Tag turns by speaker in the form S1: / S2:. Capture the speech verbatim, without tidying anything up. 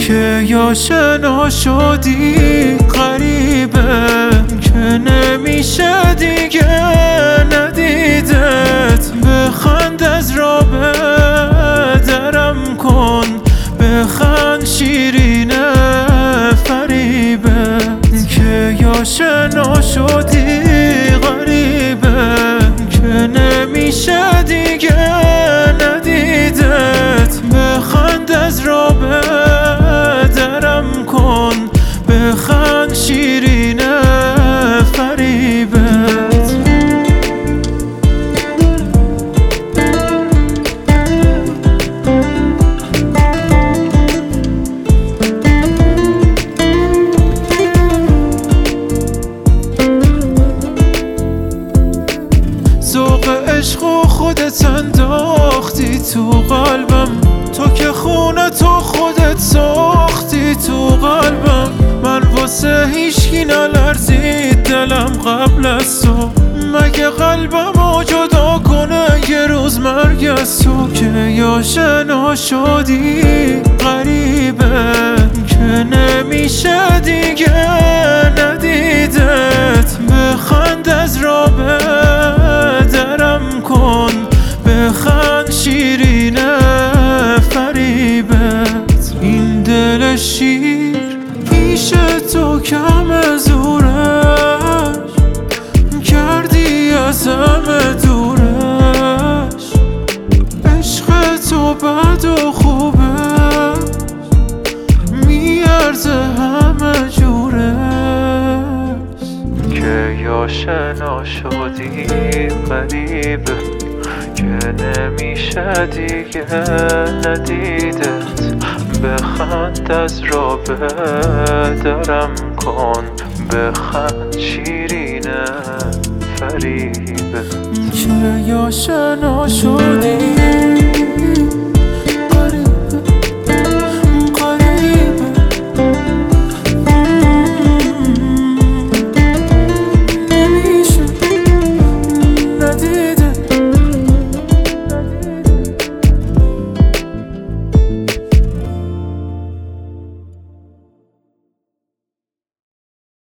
S1: که یا شنا شدی غریبه که نمیشه دیگه ندیدت. بخند از را به درم کن، بخند شیرینه فریبه که یا شنا شدی غریبه که نمیشه دیگه ندیدت. بخند از را به درم کن، بخند شیرینه فریبت. ذوق عشق و خودت انداختی تو قلبم، تو که خونه تو خودت ساختی تو قلبم. من واسه هیچکی نلرزید دلم قبل از تو، مگه قلبمو جدا کنه یه روز مرگ از تو. که یا شنا شدی غریبه که نمیشه دیگه ندیدت. بخند از را به درم کن، بخند شیرینه فریبت. این دل شیر پیش تو کم زورش، کردی از همه دورش. عشق تو بد و خوبه میارزه همه جورش. که یا شنا شدی غریبه که نمیشه دیگه ندیدت. بخند از را به درم کن، بخند شیرینه فریبه که یا شنا شدی